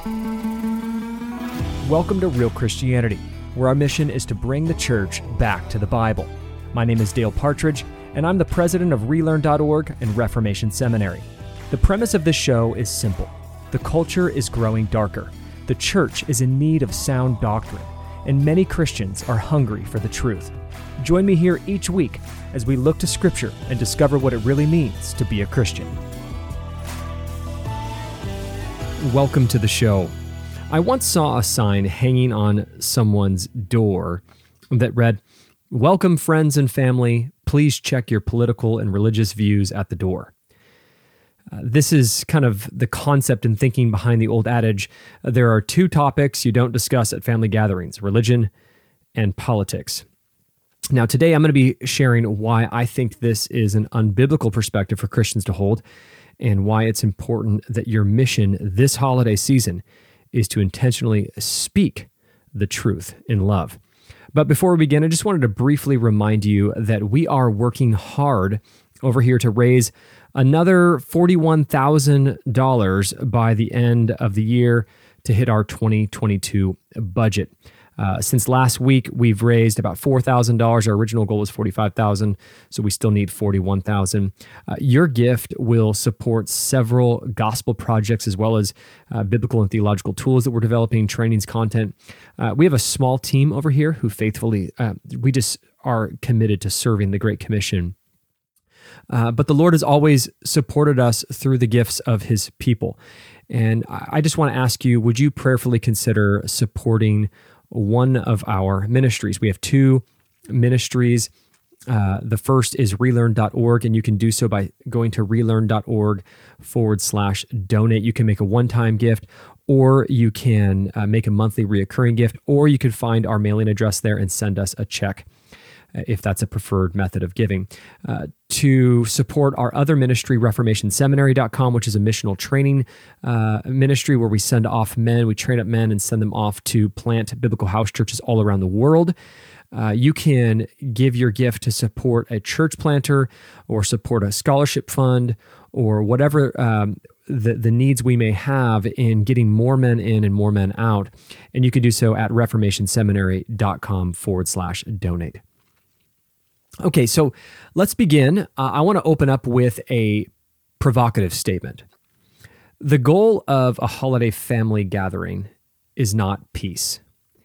Welcome to Real Christianity, where our mission is to bring the church back to the Bible. My name is Dale Partridge, and I'm the president of Relearn.org and Reformation Seminary. The premise of this show is simple. The culture is growing darker. The church is in need of sound doctrine, and many Christians are hungry for the truth. Join me here each week as we look to Scripture and discover what it really means to be a Christian. Welcome to the show. I once saw a sign hanging on someone's door that read, "Welcome friends and family, please check your political and religious views at the door." This is kind of the concept and thinking behind the old adage, there are two topics you don't discuss at family gatherings, religion and politics. Now today I'm going to be sharing why I think this is an unbiblical perspective for Christians to hold and why it's important that your mission this holiday season is to intentionally speak the truth in love. But before we begin, I just wanted to briefly remind you that we are working hard over here to raise another $41,000 by the end of the year to hit our 2022 budget. Since last week, we've raised about $4,000. Our original goal was $45,000, so we still need $41,000. Your gift will support several gospel projects as well as biblical and theological tools that we're developing, trainings, content. We have a small team over here who faithfully, we just are committed to serving the Great Commission. But the Lord has always supported us through the gifts of His people. And I just want to ask you, would you prayerfully consider supporting one of our ministries? We have two ministries. The first is relearn.org, and you can do so by going to relearn.org/donate. You can make a one-time gift, or you can make a monthly reoccurring gift, or you could find our mailing address there and send us a check if that's a preferred method of giving. To support our other ministry, reformationseminary.com, which is a missional training ministry where we send off men, we train up men and send them off to plant biblical house churches all around the world. You can give your gift to support a church planter or support a scholarship fund or whatever the needs we may have in getting more men in and more men out. And you can do so at reformationseminary.com/donate. Okay, so let's begin. I want to open up with a provocative statement. The goal of a holiday family gathering is not peace.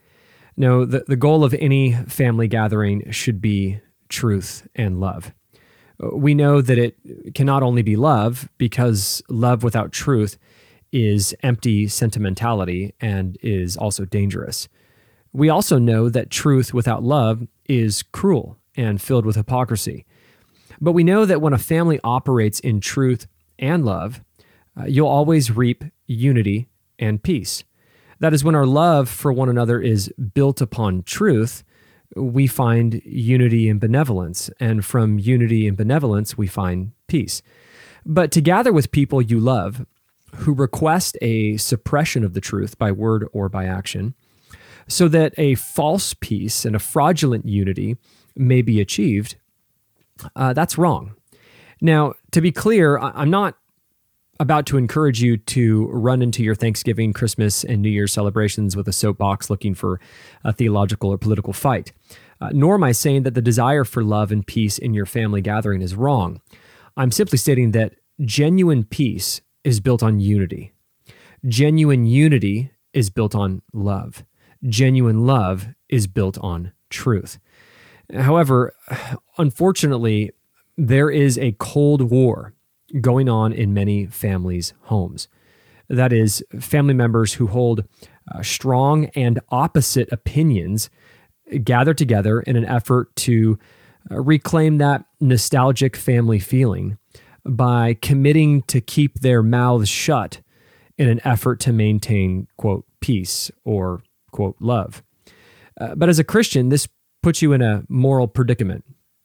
No, the goal of any family gathering should be truth and love. We know that it cannot only be love, because love without truth is empty sentimentality and is also dangerous. We also know that truth without love is cruel and filled with hypocrisy. But we know that when a family operates in truth and love, you'll always reap unity and peace. That is, when our love for one another is built upon truth, we find unity and benevolence, and from unity and benevolence, we find peace. But to gather with people you love, who request a suppression of the truth by word or by action, so that a false peace and a fraudulent unity may be achieved, that's wrong. Now, to be clear, I'm not about to encourage you to run into your Thanksgiving, Christmas, and New Year's celebrations with a soapbox looking for a theological or political fight. Nor am I saying that the desire for love and peace in your family gathering is wrong. I'm simply stating that genuine peace is built on unity. Genuine unity is built on love. Genuine love is built on truth. However, unfortunately, there is a cold war going on in many families' homes. That is, family members who hold strong and opposite opinions gather together in an effort to reclaim that nostalgic family feeling by committing to keep their mouths shut in an effort to maintain, quote, peace or, quote, love. But as a Christian, this puts you in a moral predicament.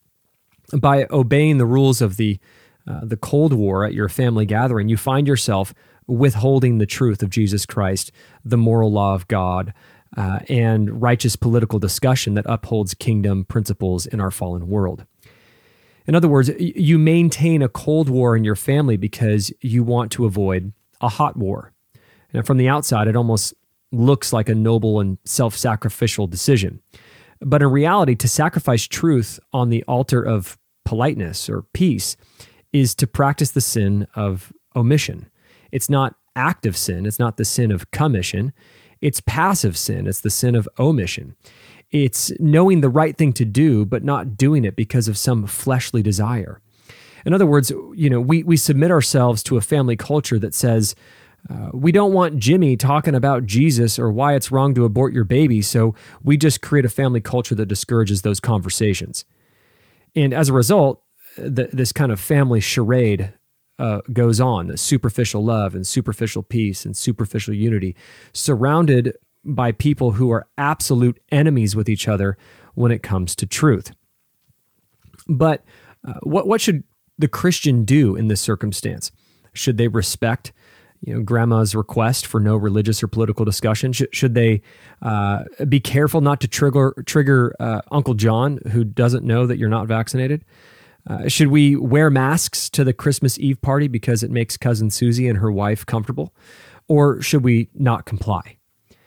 By obeying the rules of the Cold War at your family gathering, you find yourself withholding the truth of Jesus Christ, the moral law of God, and righteous political discussion that upholds kingdom principles in our fallen world. In other words, you maintain a Cold War in your family because you want to avoid a hot war. Now, from the outside, it almost looks like a noble and self-sacrificial decision. But in reality, to sacrifice truth on the altar of politeness or peace is to practice the sin of omission. It's not active sin. It's not the sin of commission. It's passive sin. It's the sin of omission. It's knowing the right thing to do, but not doing it because of some fleshly desire. In other words, we submit ourselves to a family culture that says, we don't want Jimmy talking about Jesus or why it's wrong to abort your baby, so we just create a family culture that discourages those conversations. And as a result, this kind of family charade goes on, the superficial love and superficial peace and superficial unity, surrounded by people who are absolute enemies with each other when it comes to truth. But what should the Christian do in this circumstance? Should they respect grandma's request for no religious or political discussion? Should they be careful not to trigger Uncle John, who doesn't know that you're not vaccinated? Should we wear masks to the Christmas Eve party because it makes Cousin Susie and her wife comfortable? Or should we not comply?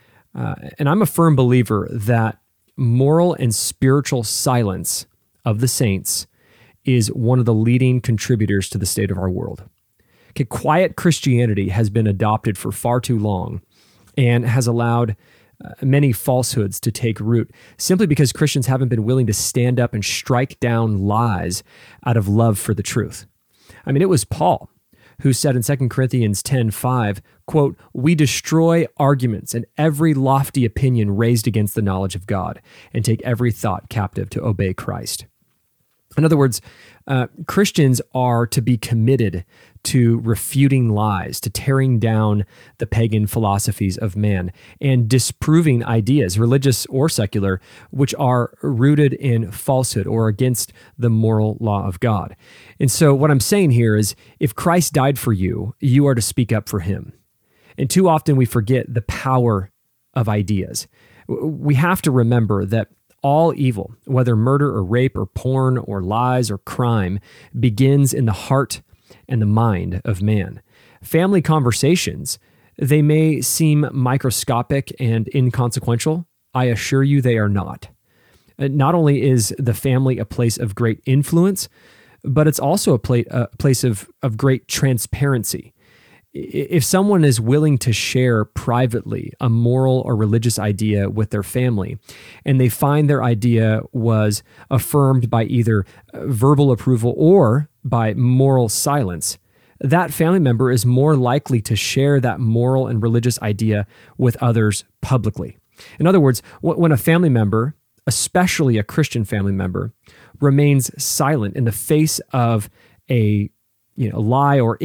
And I'm a firm believer that moral and spiritual silence of the saints is one of the leading contributors to the state of our world. Okay, quiet Christianity has been adopted for far too long and has allowed many falsehoods to take root simply because Christians haven't been willing to stand up and strike down lies out of love for the truth. I mean, it was Paul who said in 2 Corinthians 10:5, quote, "We destroy arguments and every lofty opinion raised against the knowledge of God and take every thought captive to obey Christ." In other words, Christians are to be committed to refuting lies, to tearing down the pagan philosophies of man, and disproving ideas, religious or secular, which are rooted in falsehood or against the moral law of God. And so what I'm saying here is, if Christ died for you, you are to speak up for him. And too often we forget the power of ideas. We have to remember that all evil, whether murder or rape or porn or lies or crime, begins in the heart and the mind of man. Family conversations, they may seem microscopic and inconsequential. I assure you they are not. Not only is the family a place of great influence, but it's also a place of great transparency. If someone is willing to share privately a moral or religious idea with their family, and they find their idea was affirmed by either verbal approval or by moral silence, that family member is more likely to share that moral and religious idea with others publicly. In other words, when a family member, especially a Christian family member, remains silent in the face of a lie or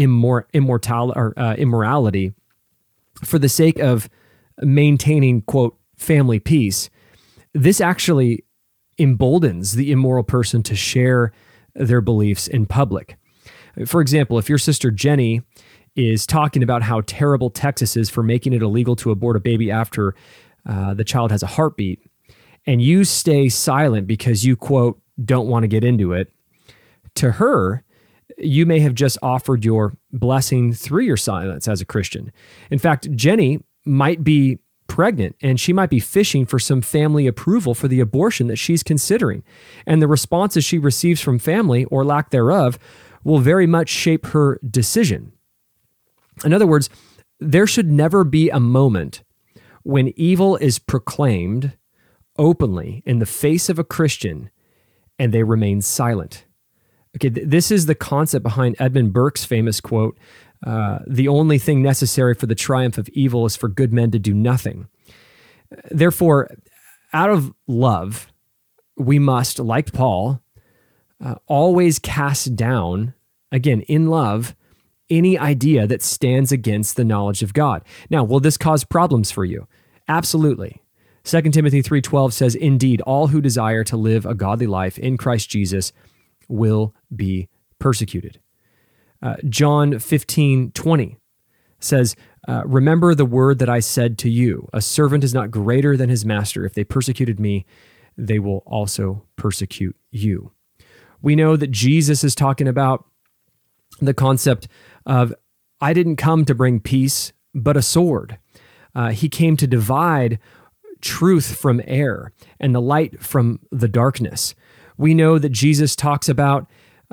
immorality for the sake of maintaining, quote, family peace, this actually emboldens the immoral person to share their beliefs in public. For example, if your sister Jenny is talking about how terrible Texas is for making it illegal to abort a baby after the child has a heartbeat, and you stay silent because you, quote, don't want to get into it, to her, you may have just offered your blessing through your silence as a Christian. In fact, Jenny might be pregnant and she might be fishing for some family approval for the abortion that she's considering. And the responses she receives from family, or lack thereof, will very much shape her decision. In other words, there should never be a moment when evil is proclaimed openly in the face of a Christian and they remain silent. Okay, this is the concept behind Edmund Burke's famous quote, "The only thing necessary for the triumph of evil is for good men to do nothing." Therefore, out of love, we must, like Paul, always cast down, again, in love, any idea that stands against the knowledge of God. Now, will this cause problems for you? Absolutely. 2 Timothy 3:12 says, "Indeed, all who desire to live a godly life in Christ Jesus will be persecuted." John 15:20 says, "Remember the word that I said to you, a servant is not greater than his master. If they persecuted me, they will also persecute you." We know that Jesus is talking about the concept of, I didn't come to bring peace, but a sword. He came to divide truth from error and the light from the darkness. We know that Jesus talks about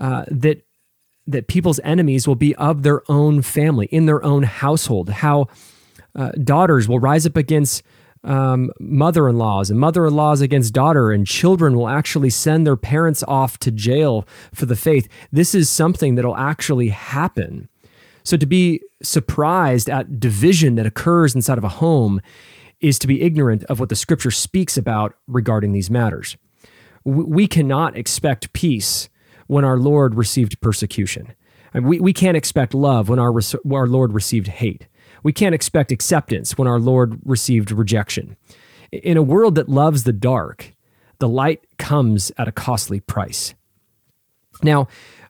that people's enemies will be of their own family, in their own household, how daughters will rise up against mother-in-laws and mother-in-laws against daughter, and children will actually send their parents off to jail for the faith. This is something that'll actually happen. So to be surprised at division that occurs inside of a home is to be ignorant of what the scripture speaks about regarding these matters. We cannot expect peace when our Lord received persecution. And we can't expect love when our Lord received hate. We can't expect acceptance when our Lord received rejection. In a world that loves the dark, the light comes at a costly price. Now,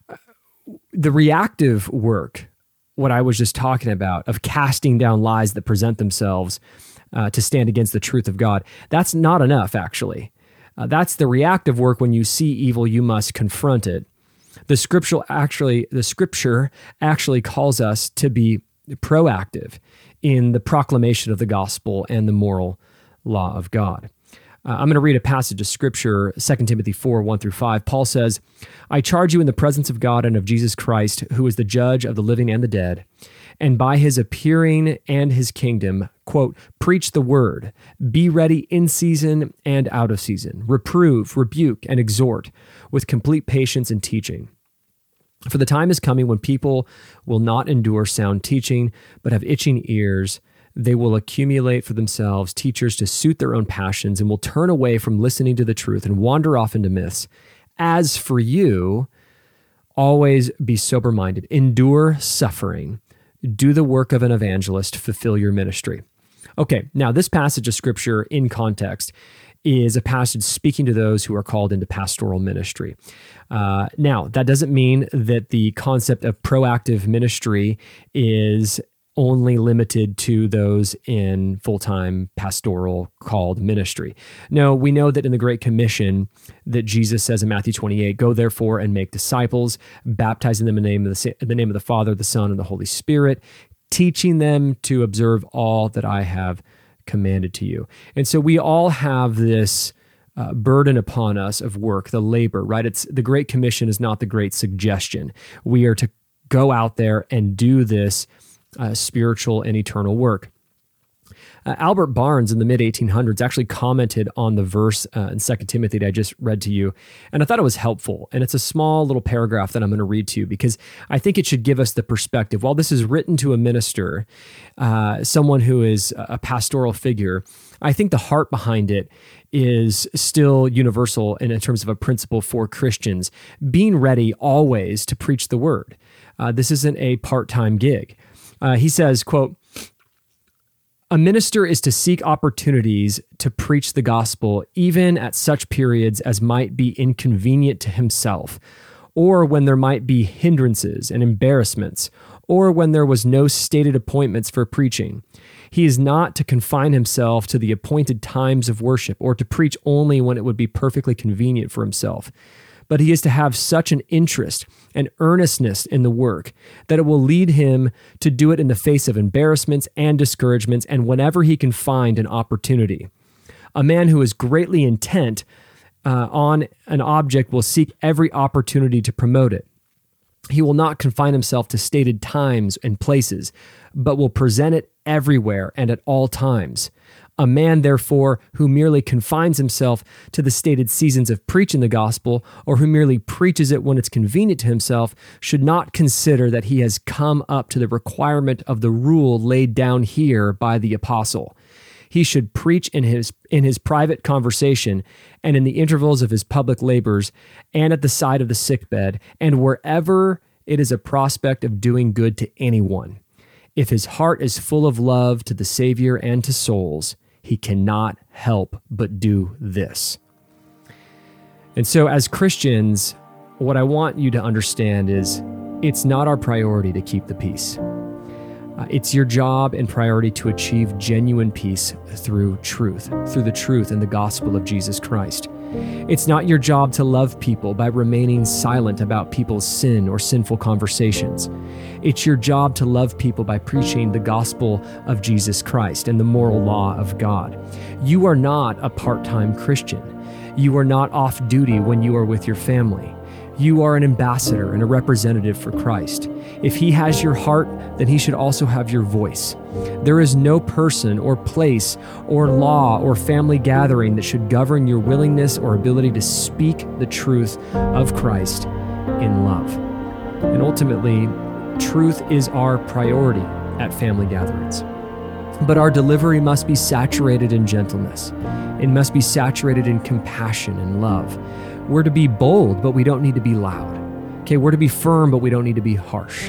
the reactive work, what I was just talking about, of casting down lies that present themselves to stand against the truth of God, that's not enough, actually. That's the reactive work. When you see evil, you must confront it. The scripture actually calls us to be proactive in the proclamation of the gospel and the moral law of God. I'm going to read a passage of scripture, 2 Timothy 4, 1-5. Paul says, "I charge you in the presence of God and of Jesus Christ, who is the judge of the living and the dead, and by his appearing and his kingdom, quote, preach the word, be ready in season and out of season, reprove, rebuke, and exhort with complete patience and teaching. For the time is coming when people will not endure sound teaching, but have itching ears. They will accumulate for themselves teachers to suit their own passions and will turn away from listening to the truth and wander off into myths. As for you, always be sober-minded, endure suffering, do the work of an evangelist, fulfill your ministry." Okay, now this passage of scripture in context is a passage speaking to those who are called into pastoral ministry. Now, that doesn't mean that the concept of proactive ministry is only limited to those in full-time pastoral called ministry. No, we know that in the Great Commission that Jesus says in Matthew 28, "Go therefore and make disciples, baptizing them in the name of the Father, the Son, and the Holy Spirit, teaching them to observe all that I have commanded to you." And so we all have this burden upon us of work, the labor, right? It's the Great Commission is not the Great Suggestion. We are to go out there and do this spiritual and eternal work. Albert Barnes in the mid-1800s actually commented on the verse in 2 Timothy that I just read to you, and I thought it was helpful. And it's a small little paragraph that I'm going to read to you because I think it should give us the perspective. While this is written to a minister, someone who is a pastoral figure, I think the heart behind it is still universal in terms of a principle for Christians, being ready always to preach the word. This isn't a part-time gig. He says, quote, "A minister is to seek opportunities to preach the gospel even at such periods as might be inconvenient to himself, or when there might be hindrances and embarrassments, or when there was no stated appointments for preaching. He is not to confine himself to the appointed times of worship, or to preach only when it would be perfectly convenient for himself. But he is to have such an interest and earnestness in the work that it will lead him to do it in the face of embarrassments and discouragements and whenever he can find an opportunity. A man who is greatly intent on an object will seek every opportunity to promote it. He will not confine himself to stated times and places, but will present it everywhere and at all times. A man, therefore, who merely confines himself to the stated seasons of preaching the gospel, or who merely preaches it when it's convenient to himself, should not consider that he has come up to the requirement of the rule laid down here by the apostle. He should preach in his private conversation and in the intervals of his public labors and at the side of the sickbed and wherever it is a prospect of doing good to anyone. If his heart is full of love to the Savior and to souls, he cannot help but do this." And so as Christians, what I want you to understand is it's not our priority to keep the peace. It's your job and priority to achieve genuine peace through truth, through the truth and the gospel of Jesus Christ. It's not your job to love people by remaining silent about people's sin or sinful conversations. It's your job to love people by preaching the gospel of Jesus Christ and the moral law of God. You are not a part-time Christian. You are not off duty when you are with your family. You are an ambassador and a representative for Christ. If He has your heart, then He should also have your voice. There is no person or place or law or family gathering that should govern your willingness or ability to speak the truth of Christ in love. And ultimately, truth is our priority at family gatherings. But our delivery must be saturated in gentleness. It must be saturated in compassion and love. We're to be bold, but we don't need to be loud. Okay, we're to be firm, but we don't need to be harsh.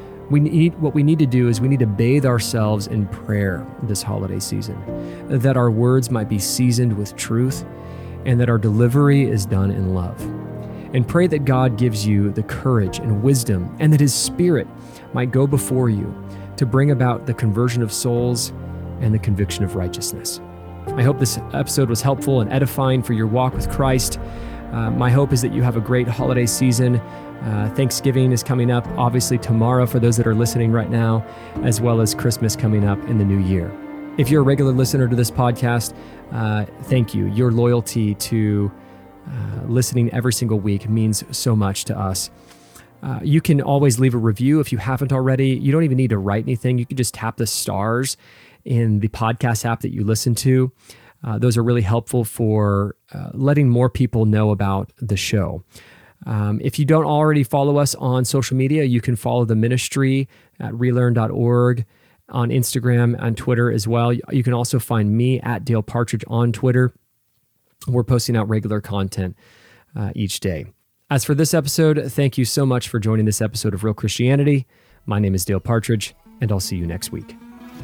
What we need to do is we need to bathe ourselves in prayer this holiday season, that our words might be seasoned with truth and that our delivery is done in love. And pray that God gives you the courage and wisdom and that His Spirit might go before you to bring about the conversion of souls and the conviction of righteousness. I hope this episode was helpful and edifying for your walk with Christ. My hope is that you have a great holiday season. Thanksgiving is coming up, obviously tomorrow for those that are listening right now, as well as Christmas coming up in the new year. If you're a regular listener to this podcast, thank you. Your loyalty to listening every single week means so much to us. You can always leave a review if you haven't already. You don't even need to write anything. You can just tap the stars in the podcast app that you listen to. Those are really helpful for letting more people know about the show. If you don't already follow us on social media, you can follow the ministry at relearn.org on Instagram and Twitter as well. You can also find me at Dale Partridge on Twitter. We're posting out regular content each day. As for this episode, thank you so much for joining this episode of Real Christianity. My name is Dale Partridge, and I'll see you next week.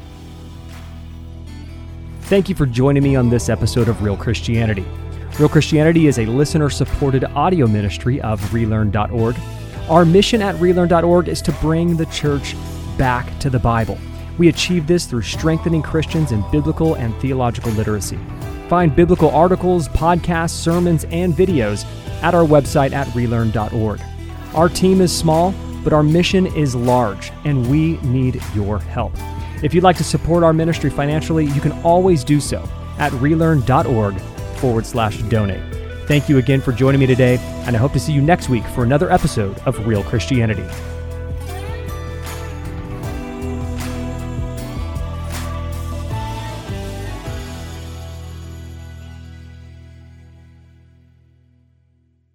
Thank you for joining me on this episode of Real Christianity. Real Christianity is a listener-supported audio ministry of relearn.org. Our mission at relearn.org is to bring the church back to the Bible. We achieve this through strengthening Christians in biblical and theological literacy. Find biblical articles, podcasts, sermons, and videos at our website at relearn.org. Our team is small, but our mission is large, and we need your help. If you'd like to support our ministry financially, you can always do so at relearn.org/donate. Thank you again for joining me today, and I hope to see you next week for another episode of Real Christianity.